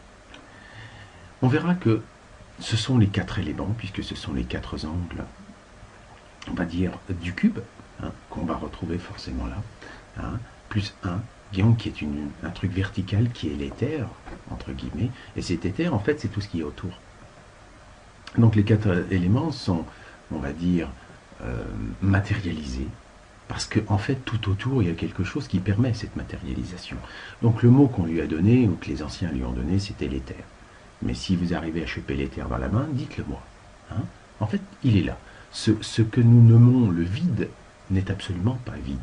On verra que ce sont les 4 éléments, puisque ce sont les 4 angles, on va dire, du cube, hein, qu'on va retrouver forcément là, hein, plus 1, qui est un truc vertical, qui est l'éther, entre guillemets, et cet éther, en fait, c'est tout ce qui est autour. Donc les 4 éléments sont, on va dire, matérialisés, parce qu'en fait, tout autour, il y a quelque chose qui permet cette matérialisation. Donc le mot qu'on lui a donné, ou que les anciens lui ont donné, c'était l'éther. Mais si vous arrivez à choper l'éther dans la main, dites-le moi. Hein. En fait, il est là. Ce que nous nommons le vide n'est absolument pas vide.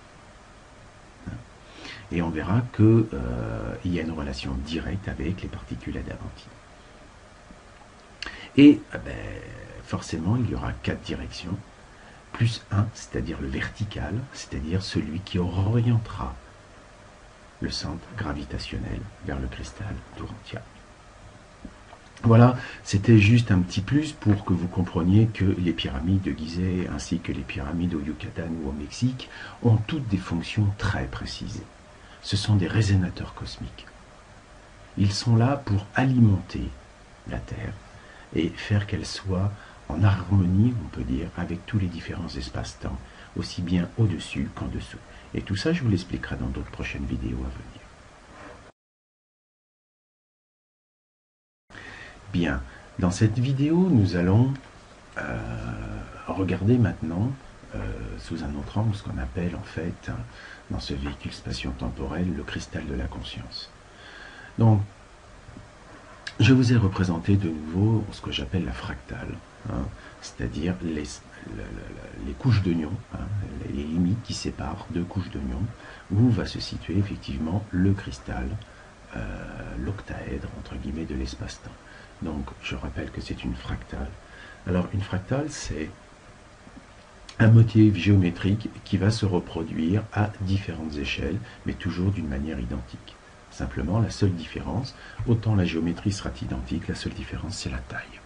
Et on verra qu'il y a une relation directe avec les particules adamantiques. Et forcément, il y aura 4 directions, plus 1, c'est-à-dire le vertical, c'est-à-dire celui qui orientera le centre gravitationnel vers le cristal d'Urantia. Voilà, c'était juste un petit plus pour que vous compreniez que les pyramides de Gizeh ainsi que les pyramides au Yucatan ou au Mexique ont toutes des fonctions très précises. Ce sont des résonateurs cosmiques. Ils sont là pour alimenter la Terre et faire qu'elle soit en harmonie, on peut dire, avec tous les différents espaces-temps, aussi bien au-dessus qu'en dessous. Et tout ça, je vous l'expliquerai dans d'autres prochaines vidéos à venir. Bien, dans cette vidéo, nous allons regarder maintenant sous un autre angle ce qu'on appelle en fait, dans ce véhicule spatio-temporel, le cristal de la conscience. Donc, je vous ai représenté de nouveau ce que j'appelle la fractale, hein, c'est-à-dire les couches d'oignon, hein, les limites qui séparent 2 couches d'oignon, où va se situer effectivement le cristal, l'octaèdre, entre guillemets, de l'espace-temps. Donc, je rappelle que c'est une fractale. Alors, une fractale, c'est un motif géométrique qui va se reproduire à différentes échelles, mais toujours d'une manière identique. Simplement, la seule différence, autant la géométrie sera identique, la seule différence, c'est la taille.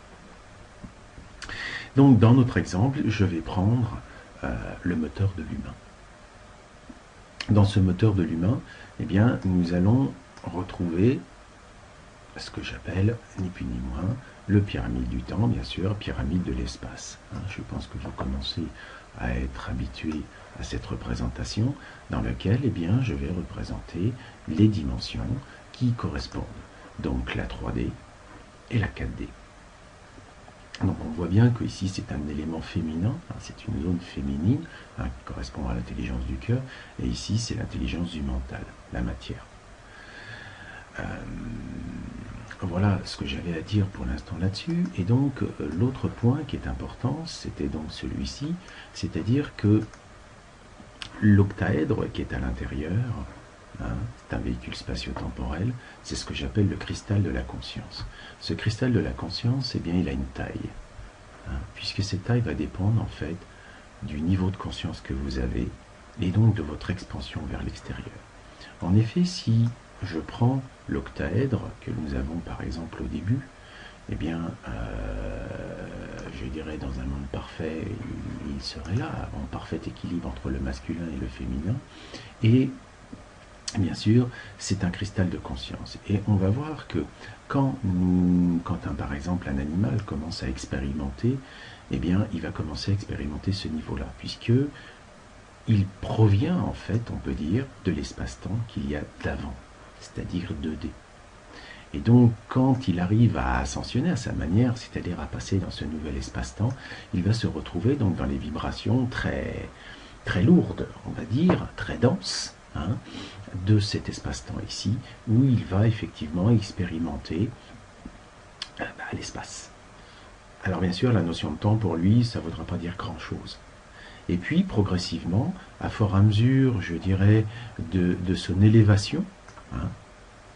Donc, dans notre exemple, je vais prendre le moteur de l'humain. Dans ce moteur de l'humain, eh bien, nous allons retrouver ce que j'appelle, ni plus ni moins, le pyramide du temps, bien sûr, pyramide de l'espace. Je pense que vous commencez à être habitué à cette représentation, dans laquelle, eh bien, je vais représenter les dimensions qui correspondent. Donc la 3D et la 4D. Donc on voit bien que ici c'est un élément féminin, c'est une zone féminine qui correspond à l'intelligence du cœur, et ici c'est l'intelligence du mental, la matière. Voilà ce que j'avais à dire pour l'instant là-dessus. Et donc l'autre point qui est important, c'était donc celui-ci, c'est-à-dire que l'octaèdre qui est à l'intérieur, c'est un véhicule spatio-temporel, c'est ce que j'appelle le cristal de la conscience. Ce cristal de la conscience, eh bien, il a une taille, puisque cette taille va dépendre en fait du niveau de conscience que vous avez et donc de votre expansion vers l'extérieur. En effet, si je prends l'octaèdre que nous avons par exemple au début, eh bien, je dirais dans un monde parfait, il serait là, en parfait équilibre entre le masculin et le féminin. Et bien sûr, c'est un cristal de conscience. Et on va voir que quand par exemple un animal commence à expérimenter, eh bien, il va commencer à expérimenter ce niveau-là, puisque il provient en fait, on peut dire, de l'espace-temps qu'il y a d'avant, c'est-à-dire 2D. Et donc, quand il arrive à ascensionner à sa manière, c'est-à-dire à passer dans ce nouvel espace-temps, il va se retrouver donc dans les vibrations très, très lourdes, on va dire, très denses, de cet espace-temps ici, où il va effectivement expérimenter l'espace. Alors bien sûr, la notion de temps pour lui, ça ne voudra pas dire grand-chose. Et puis, progressivement, à fur et à mesure, je dirais, de son élévation,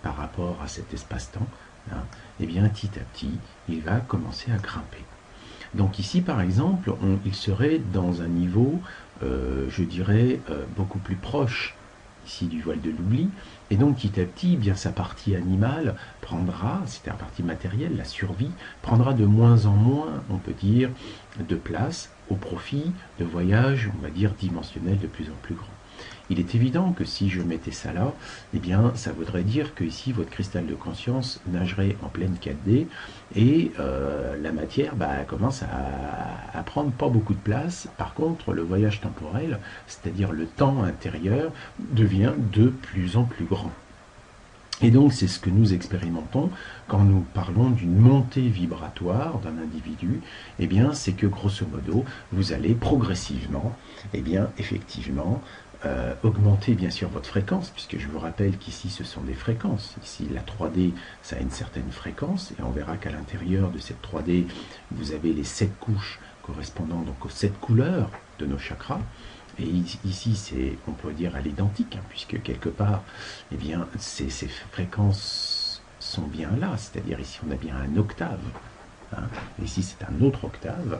par rapport à cet espace-temps, hein, et bien petit à petit, il va commencer à grimper. Donc ici, par exemple, il serait dans un niveau, je dirais, beaucoup plus proche ici du voile de l'oubli, et donc petit à petit, eh bien sa partie animale prendra, c'est-à-dire la partie matérielle, la survie, prendra de moins en moins, on peut dire, de place au profit de voyages, on va dire, dimensionnels de plus en plus grands. Il est évident que si je mettais ça là, eh bien, ça voudrait dire que ici, votre cristal de conscience nagerait en pleine 4D et la matière commence à prendre pas beaucoup de place. Par contre, le voyage temporel, c'est-à-dire le temps intérieur, devient de plus en plus grand. Et donc, c'est ce que nous expérimentons quand nous parlons d'une montée vibratoire d'un individu. Eh bien, c'est que, grosso modo, vous allez progressivement, eh bien, effectivement, augmenter bien sûr votre fréquence, puisque je vous rappelle qu'ici ce sont des fréquences. Ici la 3D, ça a une certaine fréquence, et on verra qu'à l'intérieur de cette 3D, vous avez les 7 couches correspondant donc aux 7 couleurs de nos chakras. Et ici, c'est, on peut dire, à l'identique, hein, puisque quelque part, eh bien, ces fréquences sont bien là, c'est-à-dire ici on a bien un octave, hein, ici c'est un autre octave.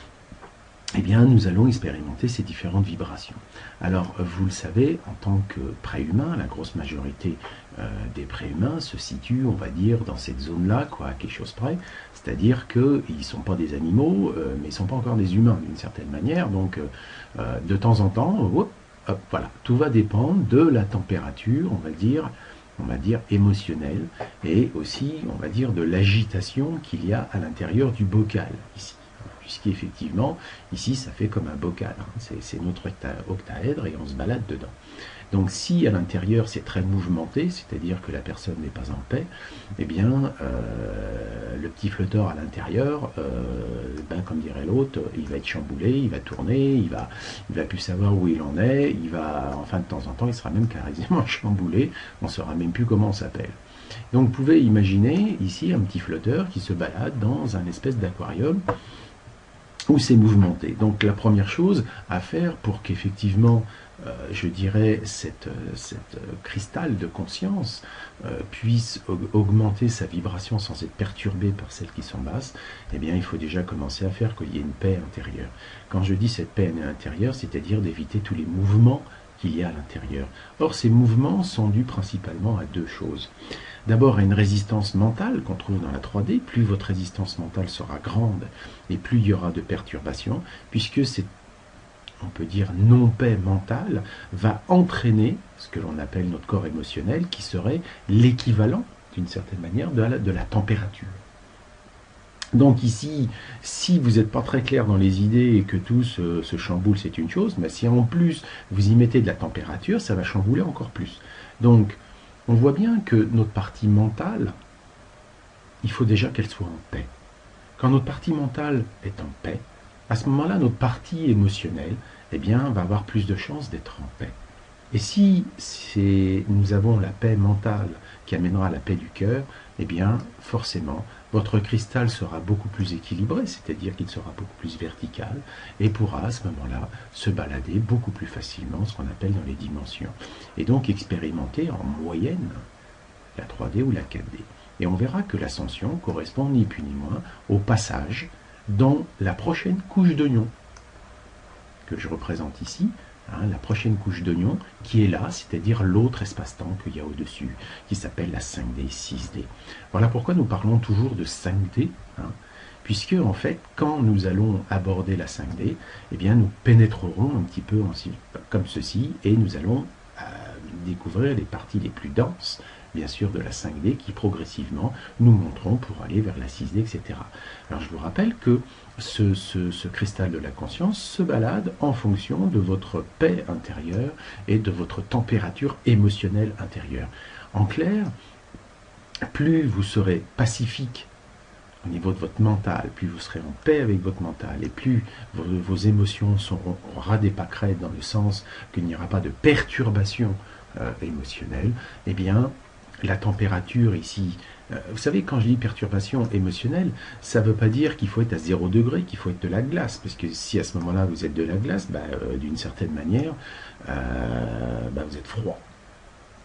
Eh bien, nous allons expérimenter ces différentes vibrations. Alors, vous le savez, en tant que préhumain, la grosse majorité des préhumains se situe, on va dire, dans cette zone-là, quoi, à quelque chose près. C'est-à-dire qu'ils ne sont pas des animaux, mais ils ne sont pas encore des humains, d'une certaine manière. Donc, de temps en temps, hop, voilà, tout va dépendre de la température, on va dire émotionnelle, et aussi, on va dire, de l'agitation qu'il y a à l'intérieur du bocal, ici. Puisqu'effectivement, ici, ça fait comme un bocal. Hein. C'est notre octaèdre et on se balade dedans. Donc, si à l'intérieur, c'est très mouvementé, c'est-à-dire que la personne n'est pas en paix, eh bien, le petit flotteur à l'intérieur, comme dirait l'autre, il va être chamboulé, il va tourner, il va plus savoir où il en est, enfin, de temps en temps, il sera même carrément chamboulé, on ne saura même plus comment on s'appelle. Donc, vous pouvez imaginer ici un petit flotteur qui se balade dans un espèce d'aquarium, où c'est mouvementé. Donc la première chose à faire pour qu'effectivement, je dirais, cette cristal de conscience puisse augmenter sa vibration sans être perturbée par celles qui sont basses, eh bien il faut déjà commencer à faire qu'il y ait une paix intérieure. Quand je dis cette paix intérieure, c'est-à-dire d'éviter tous les mouvements qu'il y a à l'intérieur. Or, ces mouvements sont dus principalement à deux choses. D'abord, à une résistance mentale qu'on trouve dans la 3D. Plus votre résistance mentale sera grande et plus il y aura de perturbations, puisque cette, on peut dire, non-paix mentale va entraîner ce que l'on appelle notre corps émotionnel, qui serait l'équivalent, d'une certaine manière, de la température. Donc ici, si vous n'êtes pas très clair dans les idées et que tout se chamboule, c'est une chose, mais si en plus vous y mettez de la température, ça va chambouler encore plus. Donc, on voit bien que notre partie mentale, il faut déjà qu'elle soit en paix. Quand notre partie mentale est en paix, à ce moment-là, notre partie émotionnelle, eh bien, va avoir plus de chances d'être en paix. Et si nous avons la paix mentale qui amènera la paix du cœur, eh bien, forcément, votre cristal sera beaucoup plus équilibré, c'est-à-dire qu'il sera beaucoup plus vertical et pourra à ce moment-là se balader beaucoup plus facilement, ce qu'on appelle dans les dimensions. Et donc expérimenter en moyenne la 3D ou la 4D. Et on verra que l'ascension correspond ni plus ni moins au passage dans la prochaine couche d'oignon que je représente ici. La prochaine couche d'oignon qui est là, c'est-à-dire l'autre espace-temps qu'il y a au-dessus, qui s'appelle la 5D, 6D. Voilà pourquoi nous parlons toujours de 5D, puisque en fait, quand nous allons aborder la 5D, eh bien, nous pénétrerons un petit peu comme ceci, et nous allons découvrir les parties les plus denses, bien sûr, de la 5D, qui progressivement nous monteront pour aller vers la 6D, etc. Alors je vous rappelle que ce cristal de la conscience se balade en fonction de votre paix intérieure et de votre température émotionnelle intérieure. En clair, plus vous serez pacifique au niveau de votre mental, plus vous serez en paix avec votre mental, et plus vos émotions seront ras des pâquerettes, dans le sens qu'il n'y aura pas de perturbation émotionnelle, eh bien, la température ici, vous savez, quand je dis perturbation émotionnelle, ça ne veut pas dire qu'il faut être à 0 degré, qu'il faut être de la glace, parce que si à ce moment-là vous êtes de la glace, d'une certaine manière, vous êtes froid. Ok ?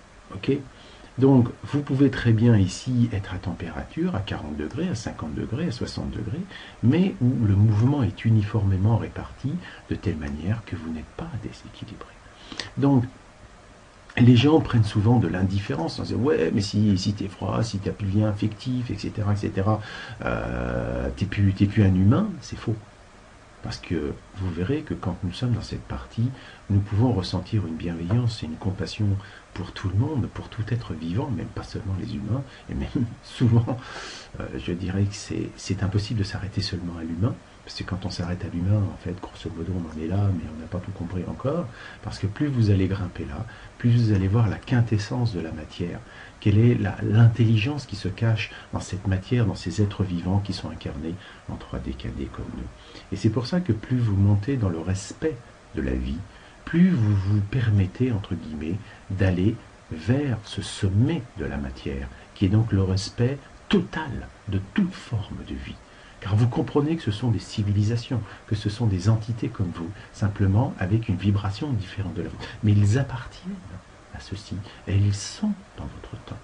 Donc, vous pouvez très bien ici être à température, à 40 degrés, à 50 degrés, à 60 degrés, mais où le mouvement est uniformément réparti de telle manière que vous n'êtes pas déséquilibré. Donc, les gens prennent souvent de l'indifférence en disant ouais mais si t'es froid, si t'as plus de lien affectif, etc., t'es plus un humain, c'est faux. Parce que vous verrez que quand nous sommes dans cette partie, nous pouvons ressentir une bienveillance et une compassion pour tout le monde, pour tout être vivant, même pas seulement les humains, et même souvent, je dirais que c'est impossible de s'arrêter seulement à l'humain, parce que quand on s'arrête à l'humain, en fait, grosso modo, on en est là, mais on n'a pas tout compris encore, parce que plus vous allez grimper là, plus vous allez voir la quintessence de la matière, quelle est l'intelligence qui se cache dans cette matière, dans ces êtres vivants qui sont incarnés en 3D, 4D comme nous. Et c'est pour ça que plus vous montez dans le respect de la vie, plus vous vous permettez, entre guillemets, d'aller vers ce sommet de la matière, qui est donc le respect total de toute forme de vie. Car vous comprenez que ce sont des civilisations, que ce sont des entités comme vous, simplement avec une vibration différente de la vôtre. Mais ils appartiennent à ceci, et ils sont dans votre temps.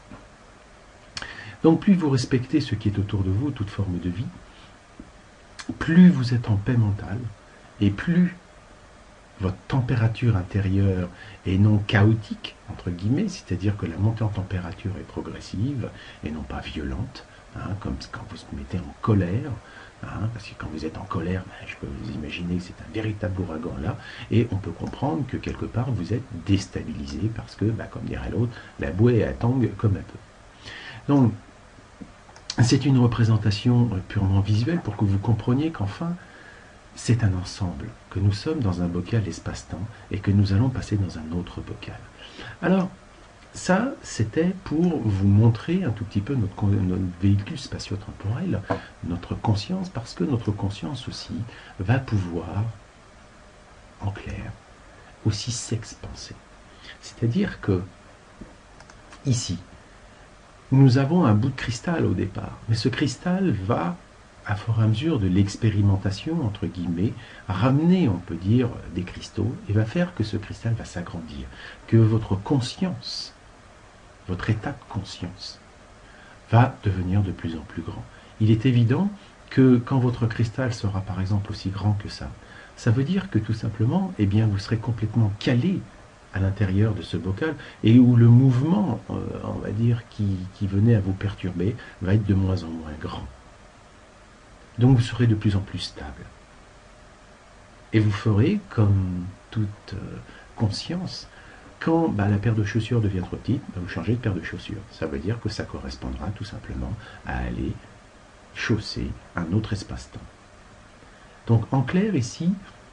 Donc plus vous respectez ce qui est autour de vous, toute forme de vie, plus vous êtes en paix mentale, et plus votre température intérieure est non chaotique, entre guillemets, c'est-à-dire que la montée en température est progressive et non pas violente, comme quand vous vous mettez en colère, parce que quand vous êtes en colère, je peux vous imaginer que c'est un véritable ouragan là, et on peut comprendre que quelque part vous êtes déstabilisé parce que, comme dirait l'autre, la bouée elle tangue comme un peu. Donc, c'est une représentation purement visuelle pour que vous compreniez qu'enfin, c'est un ensemble, que nous sommes dans un bocal espace-temps et que nous allons passer dans un autre bocal. Alors, ça, c'était pour vous montrer un tout petit peu notre véhicule spatio-temporel, notre conscience, parce que notre conscience aussi va pouvoir, en clair, aussi s'expanser. C'est-à-dire que, ici, nous avons un bout de cristal au départ, mais ce cristal va, à fur et à mesure de l'expérimentation, entre guillemets, ramener, on peut dire, des cristaux, et va faire que ce cristal va s'agrandir, que votre conscience, votre état de conscience, va devenir de plus en plus grand. Il est évident que quand votre cristal sera par exemple aussi grand que ça veut dire que tout simplement, vous serez complètement calé à l'intérieur de ce bocal, et où le mouvement, on va dire, qui venait à vous perturber, va être de moins en moins grand. Donc vous serez de plus en plus stable. Et vous ferez, comme toute conscience, quand la paire de chaussures devient trop petite, vous changez de paire de chaussures. Ça veut dire que ça correspondra tout simplement à aller chausser un autre espace-temps. Donc en clair ici,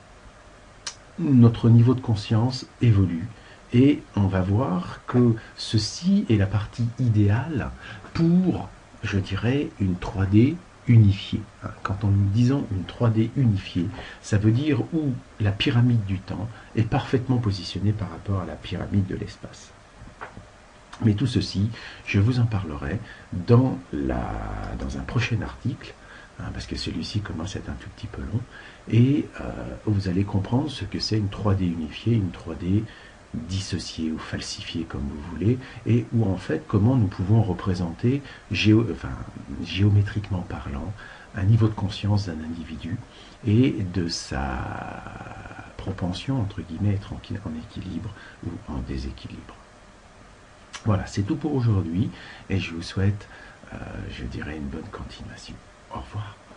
notre niveau de conscience évolue et on va voir que ceci est la partie idéale pour, je dirais, une 3D unifiée. Quand nous disons une 3D unifiée, ça veut dire où la pyramide du temps est parfaitement positionnée par rapport à la pyramide de l'espace. Mais tout ceci, je vous en parlerai dans un prochain article, parce que celui-ci commence à être un tout petit peu long, et vous allez comprendre ce que c'est une 3D unifiée, une 3D dissociée ou falsifiée comme vous voulez, et où en fait comment nous pouvons représenter géométriquement parlant un niveau de conscience d'un individu et de sa propension entre guillemets à être en équilibre ou en déséquilibre. Voilà, c'est tout pour aujourd'hui et je vous souhaite, je dirais, une bonne continuation. Au revoir.